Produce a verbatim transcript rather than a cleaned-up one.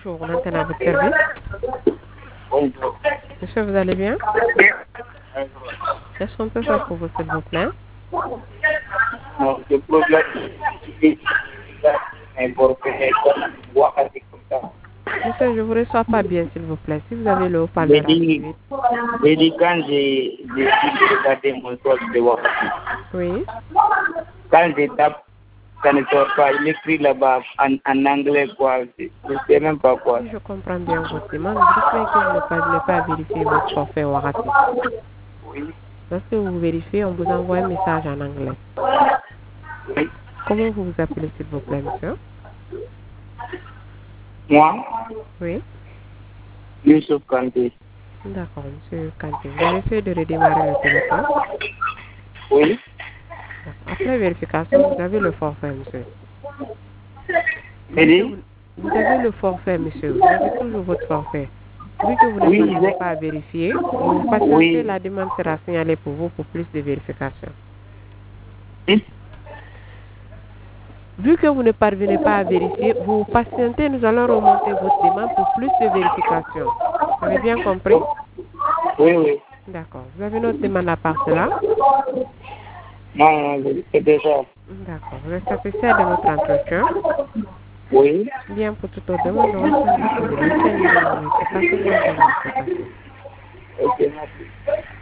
Bonjour, on est à votre service. Bonjour. Monsieur, vous allez bien? Qu'est-ce qu'on peut faire pour vous, s'il vous plaît? Non, le problème, c'est Monsieur, je ne vous reçois pas bien, s'il vous plaît. Si vous avez le haut-parleur activé. J'ai dit quand j'ai regardé mon soir de Wakati, Oui. quand je tape, ça ne sort pas. Il écrit là-bas en, en anglais, quoi. Je ne sais même pas quoi. Si je comprends bien votre demande, dites-moi que vous ne parvenez pas à vérifier votre forfait Wakati. Oui. Lorsque vous vérifiez, on vous envoie un message en anglais. Oui. Comment vous vous appelez, s'il vous plaît, monsieur? Moi, Oui. Youssouf Kanté. D'accord, monsieur Kanté. Vous avez essayé de redémarrer le téléphone? Oui. Après vérification, vous avez le forfait, monsieur. Et Vous, vous avez le forfait, monsieur. Vous avez toujours votre forfait. Vu que vous ne oui, parvenez pas à vérifier, vous patientez, oui. la demande sera signalée pour vous pour plus de vérification. Oui. Vu que vous ne parvenez pas à vérifier, vous patientez, nous allons remonter votre demande pour plus de vérification. Vous avez bien compris? Oui, oui. D'accord. Vous avez notre demande à part cela? Non, non, c'est déjà. D'accord. Vous êtes satisfait de notre entretien? Oui. Bien, pour toute autre demande, nous restons disponibles. Passez une bonne journée. Passez une bonne journée, monsieur Passé. Ok, merci.